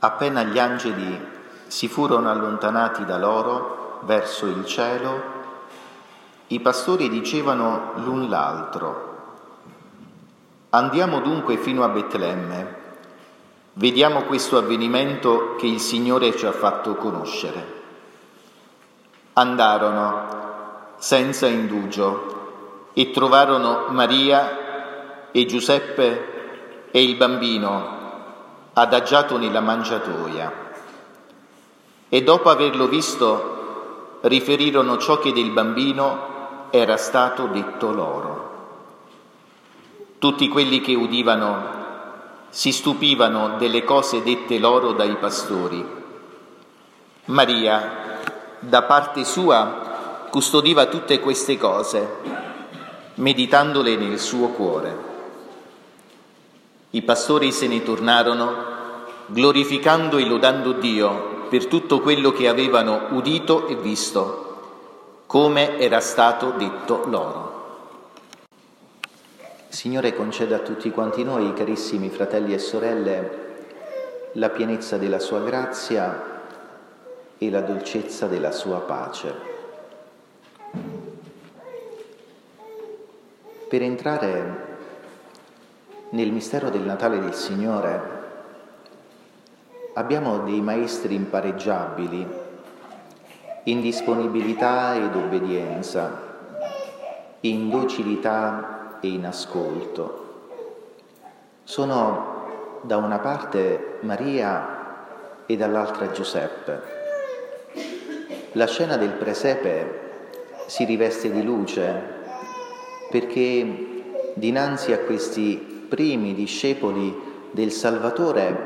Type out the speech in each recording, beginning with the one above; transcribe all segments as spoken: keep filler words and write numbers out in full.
Appena gli angeli si furono allontanati da loro verso il cielo, i pastori dicevano l'un l'altro: «Andiamo dunque fino a Betlemme, vediamo questo avvenimento che il Signore ci ha fatto conoscere». Andarono senza indugio e trovarono Maria e Giuseppe e il bambino adagiato nella mangiatoia, e dopo averlo visto riferirono ciò che del bambino era stato detto loro. Tutti quelli che udivano si stupivano delle cose dette loro dai pastori. Maria, da parte sua, custodiva tutte queste cose, meditandole nel suo cuore. I pastori se ne tornarono, glorificando e lodando Dio per tutto quello che avevano udito e visto, come era stato detto loro. Signore, conceda a tutti quanti noi, carissimi fratelli e sorelle, la pienezza della sua grazia e la dolcezza della sua pace. Per entrare nel mistero del Natale del Signore abbiamo dei maestri impareggiabili in disponibilità ed obbedienza, in docilità e in ascolto. Sono da una parte Maria e dall'altra Giuseppe. La scena del presepe si riveste di luce perché dinanzi a questi primi discepoli del Salvatore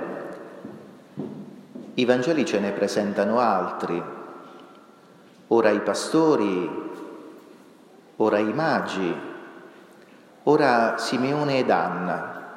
i Vangeli ce ne presentano altri, ora i pastori, ora i magi, ora Simeone ed Anna.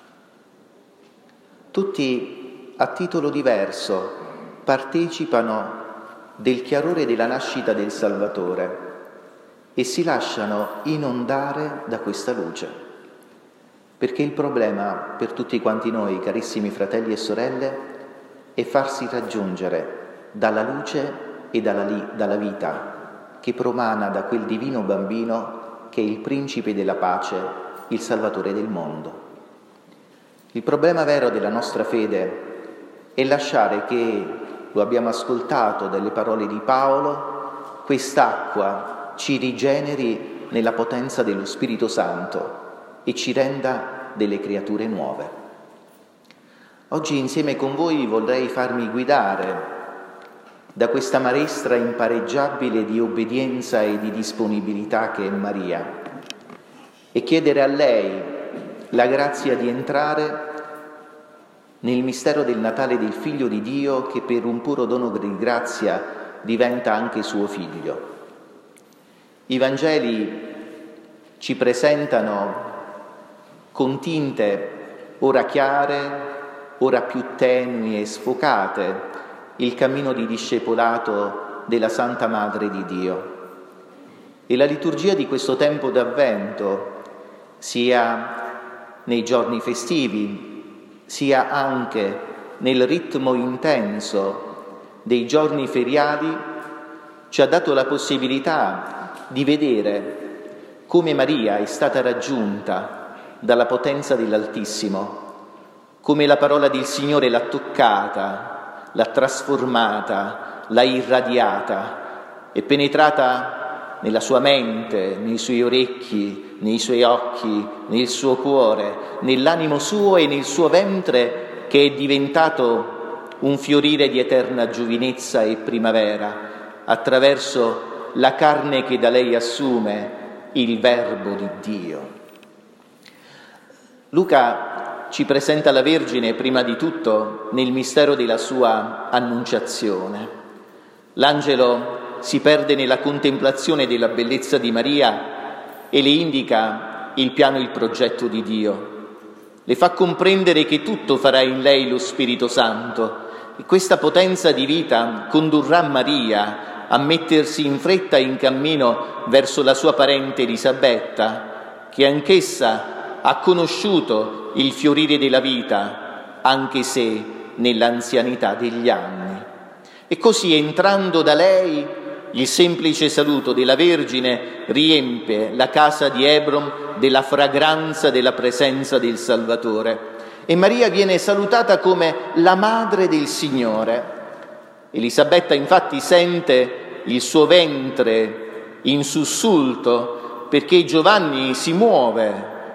Tutti a titolo diverso partecipano del chiarore della nascita del Salvatore e si lasciano inondare da questa luce. Perché il problema per tutti quanti noi, carissimi fratelli e sorelle, è farsi raggiungere dalla luce e dalla, li, dalla vita che promana da quel divino bambino che è il principe della pace, il Salvatore del mondo. Il problema vero della nostra fede è lasciare che, lo abbiamo ascoltato dalle parole di Paolo, quest'acqua ci rigeneri nella potenza dello Spirito Santo e ci renda delle creature nuove. Oggi insieme con voi vorrei farmi guidare da questa maestra impareggiabile di obbedienza e di disponibilità che è Maria e chiedere a lei la grazia di entrare nel mistero del Natale del Figlio di Dio che per un puro dono di grazia diventa anche suo Figlio. I Vangeli ci presentano con tinte ora chiare, ora più tenui e sfocate, il cammino di discepolato della Santa Madre di Dio. E la liturgia di questo tempo d'Avvento, sia nei giorni festivi, sia anche nel ritmo intenso dei giorni feriali, ci ha dato la possibilità di vedere come Maria è stata raggiunta dalla potenza dell'Altissimo, come la parola del Signore l'ha toccata, l'ha trasformata, l'ha irradiata, è penetrata nella sua mente, nei suoi orecchi, nei suoi occhi, nel suo cuore, nell'animo suo e nel suo ventre che è diventato un fiorire di eterna giovinezza e primavera attraverso la carne che da lei assume, il Verbo di Dio. Luca ci presenta la Vergine prima di tutto nel mistero della sua annunciazione. L'angelo si perde nella contemplazione della bellezza di Maria e le indica il piano e il progetto di Dio. Le fa comprendere che tutto farà in lei lo Spirito Santo e questa potenza di vita condurrà Maria a mettersi in fretta in cammino verso la sua parente Elisabetta, che anch'essa ha conosciuto il fiorire della vita, anche se nell'anzianità degli anni. E così, entrando da lei, il semplice saluto della Vergine riempie la casa di Hebron della fragranza della presenza del Salvatore. E Maria viene salutata come la madre del Signore. Elisabetta infatti sente il suo ventre in sussulto perché Giovanni si muove,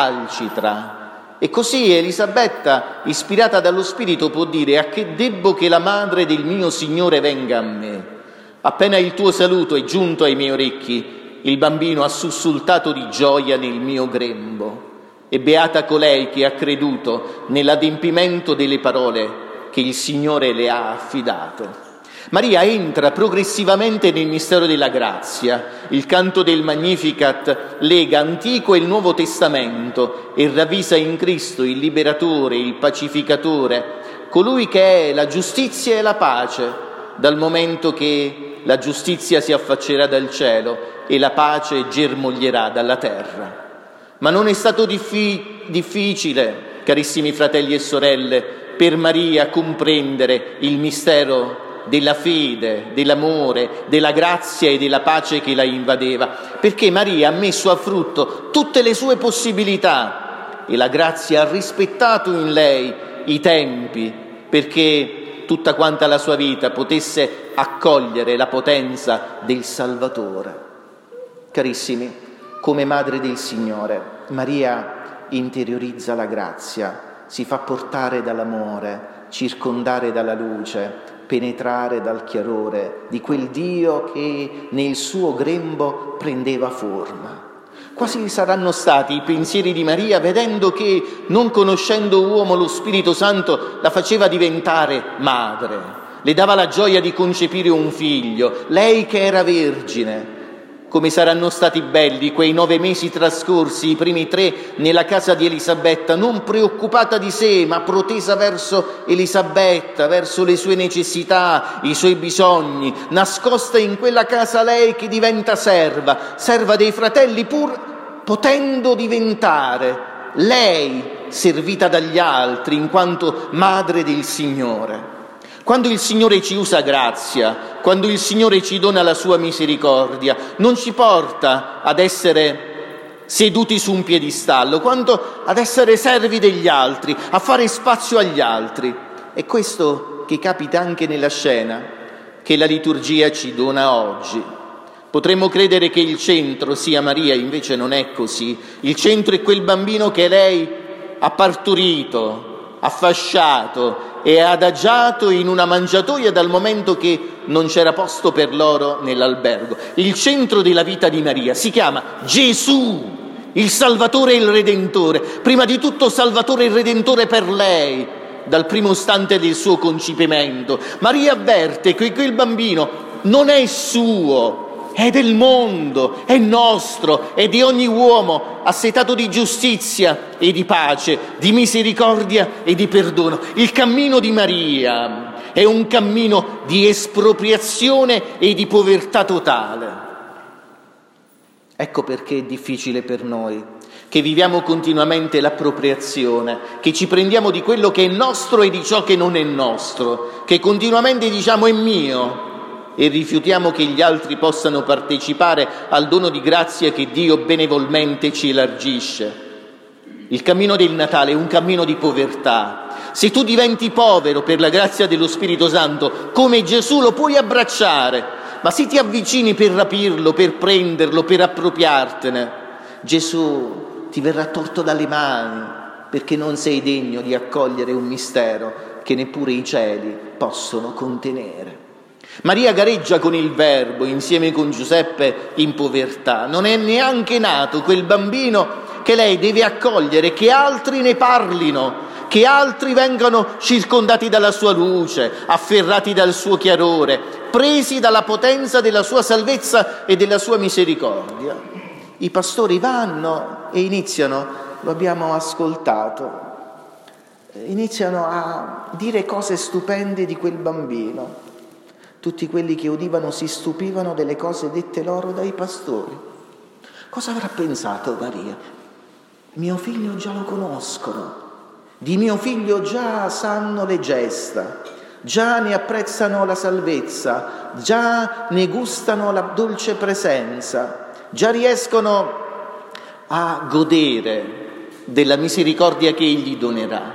recalcitra. E così Elisabetta, ispirata dallo Spirito, può dire: a che debbo che la madre del mio Signore venga a me? Appena il tuo saluto è giunto ai miei orecchi, il bambino ha sussultato di gioia nel mio grembo. E beata colei che ha creduto nell'adempimento delle parole che il Signore le ha affidato. Maria entra progressivamente nel mistero della grazia. Il canto del Magnificat lega Antico e il Nuovo Testamento e ravvisa in Cristo il liberatore, il pacificatore, colui che è la giustizia e la pace, dal momento che la giustizia si affaccerà dal cielo e la pace germoglierà dalla terra. Ma non è stato diffi- difficile, carissimi fratelli e sorelle, per Maria comprendere il mistero della fede, dell'amore, della grazia e della pace che la invadeva, perché Maria ha messo a frutto tutte le sue possibilità e la grazia ha rispettato in lei i tempi perché tutta quanta la sua vita potesse accogliere la potenza del Salvatore. Carissimi, come madre del Signore, Maria interiorizza la grazia, si fa portare dall'amore, circondare dalla luce, penetrare dal chiarore di quel Dio che nel suo grembo prendeva forma. Quasi saranno stati i pensieri di Maria, vedendo che, non conoscendo uomo, lo Spirito Santo la faceva diventare madre, le dava la gioia di concepire un figlio, lei che era vergine. Come saranno stati belli quei nove mesi trascorsi, i primi tre, nella casa di Elisabetta, non preoccupata di sé, ma protesa verso Elisabetta, verso le sue necessità, i suoi bisogni, nascosta in quella casa lei che diventa serva, serva dei fratelli, pur potendo diventare lei servita dagli altri, in quanto madre del Signore. Quando il Signore ci usa grazia, quando il Signore ci dona la sua misericordia, non ci porta ad essere seduti su un piedistallo, quanto ad essere servi degli altri, a fare spazio agli altri. È questo che capita anche nella scena che la liturgia ci dona oggi. Potremmo credere che il centro sia Maria, invece non è così. Il centro è quel bambino che lei ha partorito, ha fasciato e adagiato in una mangiatoia dal momento che non c'era posto per loro nell'albergo. Il centro della vita di Maria si chiama Gesù, il Salvatore e il Redentore. Prima di tutto Salvatore e Redentore per lei, dal primo istante del suo concepimento. Maria avverte che quel bambino non è suo, è del mondo, è nostro, è di ogni uomo assetato di giustizia e di pace, di misericordia e di perdono. Il cammino di Maria è un cammino di espropriazione e di povertà totale. Ecco perché è difficile per noi, che viviamo continuamente l'appropriazione, che ci prendiamo di quello che è nostro e di ciò che non è nostro, che continuamente diciamo è mio, e rifiutiamo che gli altri possano partecipare al dono di grazia che Dio benevolmente ci elargisce. Il cammino del Natale è un cammino di povertà. Se tu diventi povero per la grazia dello Spirito Santo, come Gesù, lo puoi abbracciare, ma se ti avvicini per rapirlo, per prenderlo, per appropriartene, Gesù ti verrà tolto dalle mani, perché non sei degno di accogliere un mistero che neppure i cieli possono contenere. Maria gareggia con il Verbo insieme con Giuseppe in povertà. Non è neanche nato quel bambino che lei deve accogliere, che altri ne parlino, che altri vengano circondati dalla sua luce, afferrati dal suo chiarore, presi dalla potenza della sua salvezza e della sua misericordia. I pastori vanno e iniziano, lo abbiamo ascoltato, iniziano a dire cose stupende di quel bambino. Tutti quelli che udivano si stupivano delle cose dette loro dai pastori. Cosa avrà pensato Maria? Mio figlio già lo conoscono Di mio figlio già sanno le gesta, già ne apprezzano la salvezza, già ne gustano la dolce presenza, già riescono a godere della misericordia che egli donerà.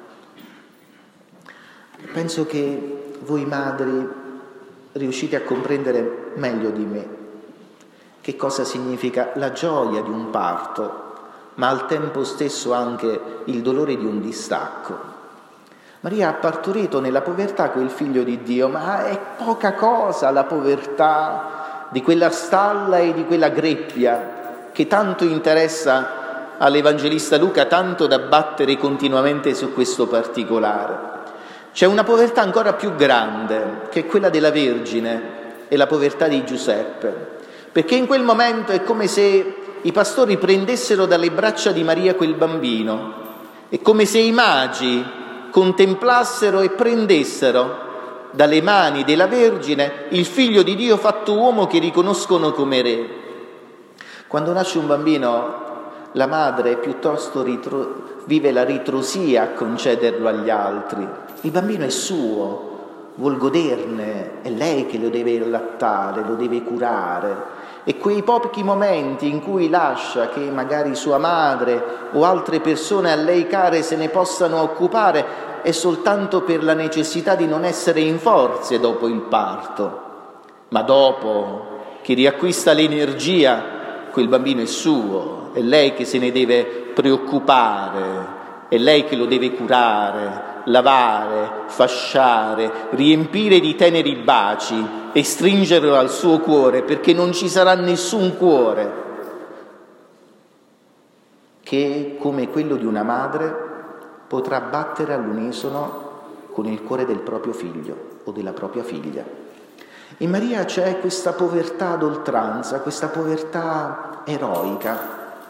Penso che voi madri riuscite a comprendere meglio di me che cosa significa la gioia di un parto, ma al tempo stesso anche il dolore di un distacco. Maria ha partorito nella povertà quel figlio di Dio, ma è poca cosa la povertà di quella stalla e di quella greppia che tanto interessa all'Evangelista Luca, tanto da battere continuamente su questo particolare. C'è una povertà ancora più grande, che è quella della Vergine, e la povertà di Giuseppe, perché in quel momento è come se i pastori prendessero dalle braccia di Maria quel bambino, è come se i magi contemplassero e prendessero dalle mani della Vergine il figlio di Dio fatto uomo che riconoscono come re. Quando nasce un bambino, la madre piuttosto ritro- vive la ritrosia a concederlo agli altri. Il bambino è suo, vuol goderne, è lei che lo deve allattare, lo deve curare. E quei pochi momenti in cui lascia che magari sua madre o altre persone a lei care se ne possano occupare è soltanto per la necessità di non essere in forze dopo il parto. Ma dopo che riacquista l'energia, quel bambino è suo, è lei che se ne deve preoccupare, è lei che lo deve curare, lavare, fasciare, riempire di teneri baci e stringerlo al suo cuore, perché non ci sarà nessun cuore che, come quello di una madre, potrà battere all'unisono con il cuore del proprio figlio o della propria figlia. In Maria c'è questa povertà d'oltranza, questa povertà eroica.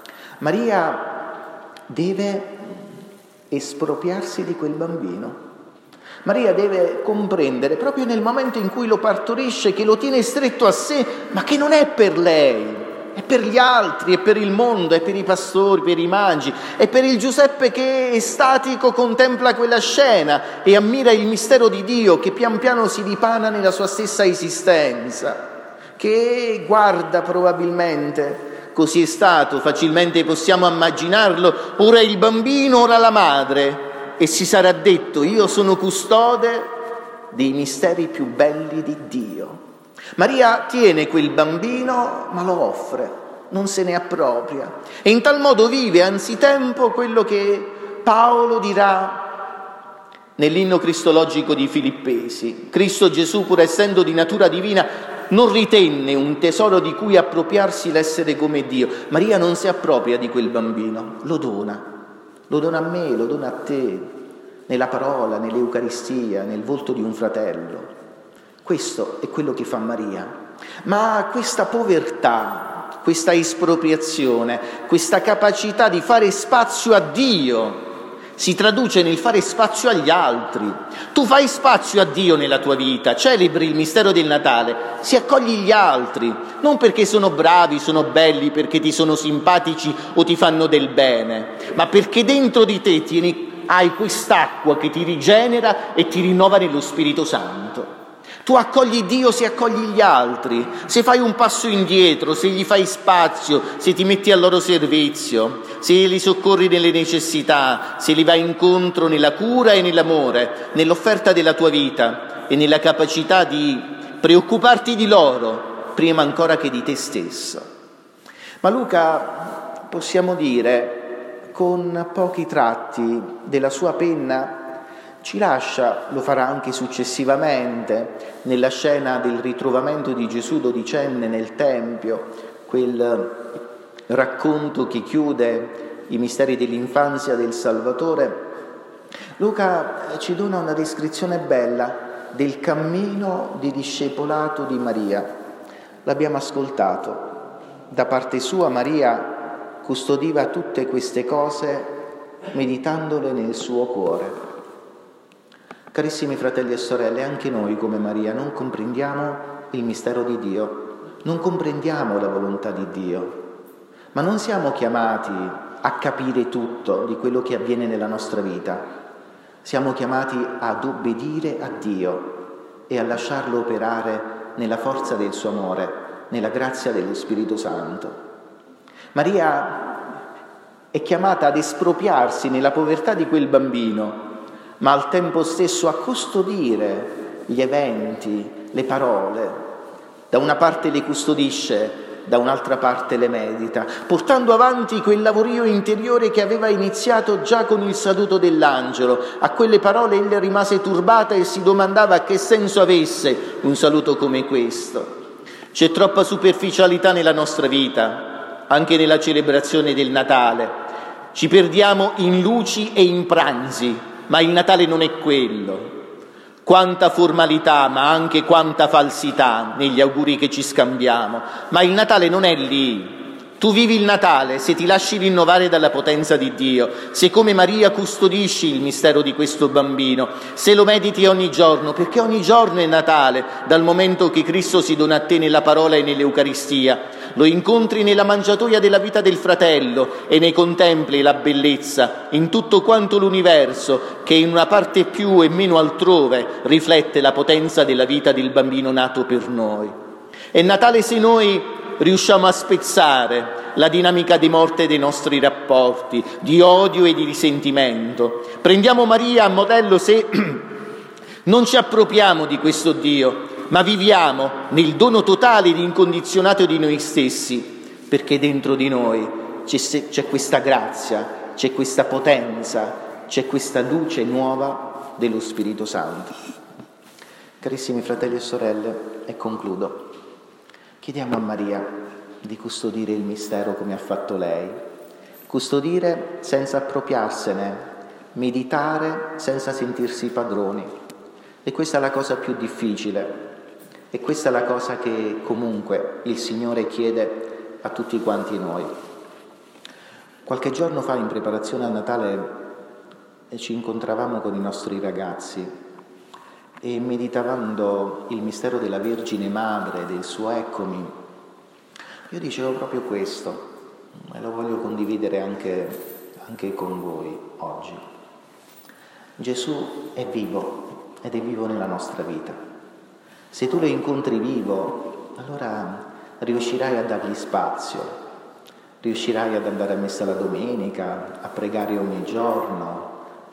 Maria deve espropriarsi di quel bambino. Maria deve comprendere, proprio nel momento in cui lo partorisce, che lo tiene stretto a sé, ma che non è per lei, è per gli altri, è per il mondo, è per i pastori, per i magi, è per il Giuseppe che estatico contempla quella scena e ammira il mistero di Dio che pian piano si dipana nella sua stessa esistenza, che guarda probabilmente. Così è stato, facilmente possiamo immaginarlo, ora il bambino, ora la madre, e si sarà detto: io sono custode dei misteri più belli di Dio. Maria tiene quel bambino, ma lo offre, non se ne appropria, e in tal modo vive anzitempo quello che Paolo dirà nell'inno cristologico di Filippesi: Cristo Gesù, pur essendo di natura divina, non ritenne un tesoro di cui appropriarsi l'essere come Dio. Maria non si appropria di quel bambino, lo dona, lo dona a me, lo dona a te, nella parola, nell'Eucaristia, nel volto di un fratello. Questo è quello che fa Maria. Ma questa povertà, questa espropriazione, questa capacità di fare spazio a Dio si traduce nel fare spazio agli altri. Tu fai spazio a Dio nella tua vita, celebri il mistero del Natale, si accogli gli altri, non perché sono bravi, sono belli, perché ti sono simpatici o ti fanno del bene, ma perché dentro di te tieni, hai quest'acqua che ti rigenera e ti rinnova nello Spirito Santo. Tu accogli Dio se accogli gli altri, se fai un passo indietro, se gli fai spazio, se ti metti al loro servizio, se li soccorri nelle necessità, se li vai incontro nella cura e nell'amore, nell'offerta della tua vita e nella capacità di preoccuparti di loro prima ancora che di te stesso. Ma Luca, possiamo dire, con pochi tratti della sua penna, ci lascia, lo farà anche successivamente, nella scena del ritrovamento di Gesù dodicenne nel Tempio, quel racconto che chiude i misteri dell'infanzia del Salvatore. Luca ci dona una descrizione bella del cammino di discepolato di Maria. L'abbiamo ascoltato. Da parte sua Maria custodiva tutte queste cose meditandole nel suo cuore. Carissimi fratelli e sorelle, anche noi come Maria non comprendiamo il mistero di Dio, non comprendiamo la volontà di Dio, ma non siamo chiamati a capire tutto di quello che avviene nella nostra vita. Siamo chiamati ad obbedire a Dio e a lasciarlo operare nella forza del suo amore, nella grazia dello Spirito Santo. Maria è chiamata ad espropriarsi nella povertà di quel bambino, ma al tempo stesso a custodire gli eventi, le parole. Da una parte le custodisce, da un'altra parte le medita, portando avanti quel lavorio interiore che aveva iniziato già con il saluto dell'angelo. A quelle parole ella rimase turbata e si domandava che senso avesse un saluto come questo. C'è troppa superficialità nella nostra vita, anche nella celebrazione del Natale. Ci perdiamo in luci e in pranzi, ma il Natale non è quello. Quanta formalità, ma anche quanta falsità negli auguri che ci scambiamo. Ma il Natale non è lì. Tu vivi il Natale se ti lasci rinnovare dalla potenza di Dio, se come Maria custodisci il mistero di questo bambino, se lo mediti ogni giorno, perché ogni giorno è Natale, dal momento che Cristo si dona a te nella parola e nell'Eucaristia. Lo incontri nella mangiatoia della vita del fratello e ne contempli la bellezza in tutto quanto l'universo che in una parte più e meno altrove riflette la potenza della vita del bambino nato per noi. È Natale se noi riusciamo a spezzare la dinamica di morte dei nostri rapporti, di odio e di risentimento. Prendiamo Maria a modello se non ci appropriamo di questo Dio, ma viviamo nel dono totale ed incondizionato di noi stessi, perché dentro di noi c'è, c'è questa grazia, c'è questa potenza, c'è questa luce nuova dello Spirito Santo. Carissimi fratelli e sorelle, e concludo. Chiediamo a Maria di custodire il mistero come ha fatto lei, custodire senza appropriarsene, meditare senza sentirsi padroni. E questa è la cosa più difficile, e questa è la cosa che comunque il Signore chiede a tutti quanti noi. Qualche giorno fa, in preparazione a Natale, ci incontravamo con i nostri ragazzi e meditando il mistero della Vergine Madre, del suo eccomi, io dicevo proprio questo, e lo voglio condividere anche, anche con voi oggi. Gesù è vivo ed è vivo nella nostra vita. Se tu lo incontri vivo, allora riuscirai a dargli spazio, riuscirai ad andare a messa la domenica, a pregare ogni giorno,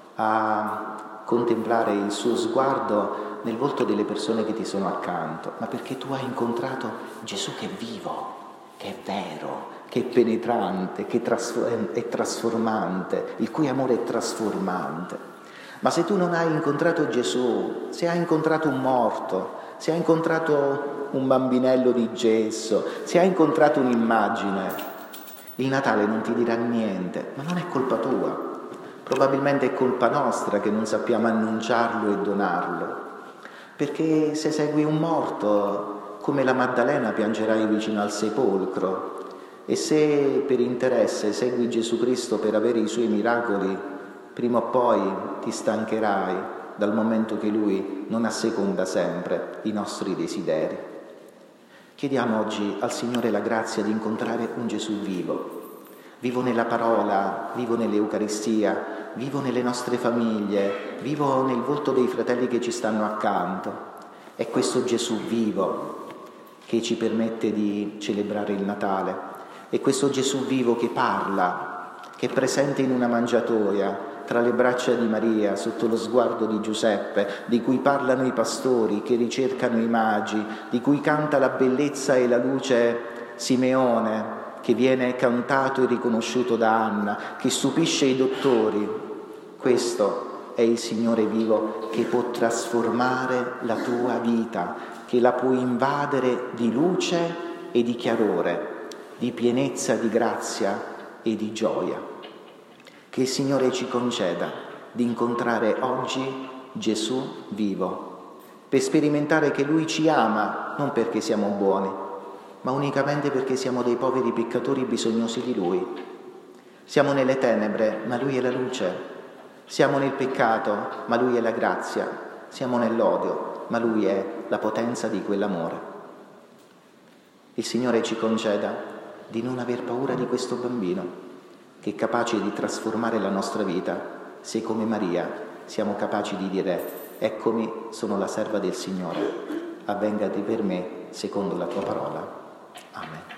a contemplare il suo sguardo nel volto delle persone che ti sono accanto, ma perché tu hai incontrato Gesù che è vivo, che è vero, che è penetrante, che è trasformante, il cui amore è trasformante. Ma se tu non hai incontrato Gesù, se hai incontrato un morto, se hai incontrato un bambinello di gesso, se hai incontrato un'immagine, il Natale non ti dirà niente, ma non è colpa tua. Probabilmente è colpa nostra che non sappiamo annunciarlo e donarlo, perché se segui un morto, come la Maddalena, piangerai vicino al sepolcro, e se per interesse segui Gesù Cristo per avere i suoi miracoli, prima o poi ti stancherai dal momento che Lui non asseconda sempre i nostri desideri. Chiediamo oggi al Signore la grazia di incontrare un Gesù vivo, vivo nella parola, vivo nell'Eucaristia, vivo nelle nostre famiglie, vivo nel volto dei fratelli che ci stanno accanto. È questo Gesù vivo che ci permette di celebrare il Natale. È questo Gesù vivo che parla, che è presente in una mangiatoia, tra le braccia di Maria, sotto lo sguardo di Giuseppe, di cui parlano i pastori, che ricercano i magi, di cui canta la bellezza e la luce Simeone, che viene cantato e riconosciuto da Anna, che stupisce i dottori. Questo è il Signore vivo che può trasformare la tua vita, che la può invadere di luce e di chiarore, di pienezza, di grazia e di gioia. Che il Signore ci conceda di incontrare oggi Gesù vivo, per sperimentare che Lui ci ama non perché siamo buoni, ma unicamente perché siamo dei poveri peccatori bisognosi di Lui. Siamo nelle tenebre, ma Lui è la luce. Siamo nel peccato, ma Lui è la grazia. Siamo nell'odio, ma Lui è la potenza di quell'amore. Il Signore ci conceda di non aver paura di questo bambino, che è capace di trasformare la nostra vita, se come Maria siamo capaci di dire: eccomi, sono la serva del Signore, avvenga per me secondo la tua parola. Amen.